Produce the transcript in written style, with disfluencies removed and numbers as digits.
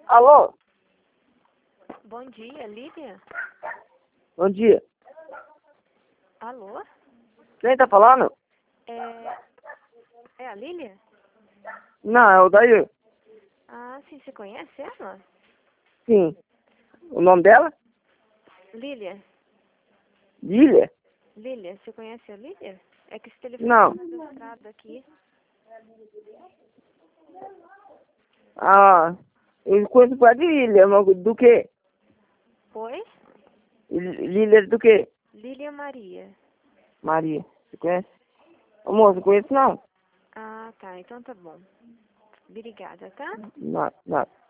Alô? Bom dia, Lília? Bom dia. Alô? Quem tá falando? É a Lília? Não, é o Daí. Ah, sim, você conhece ela? Sim. O nome dela? Lília? Lília? Lília, você conhece a Lília? É que esse telefone Não. tá registrado aqui. Ah, eu conheço por de Lília, mas do quê? Oi? Lília do quê? Lília Maria. Maria. Você conhece? Ô, moço, não conheço não. Ah, tá, então tá bom. Obrigada, tá? Não, não.